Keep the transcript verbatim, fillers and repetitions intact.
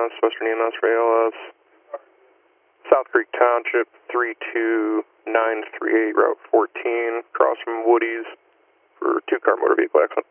S, Western E M S for A L S. South Creek Township, three two nine three eight, Route fourteen, across from Woody's for two-car motor vehicle accident.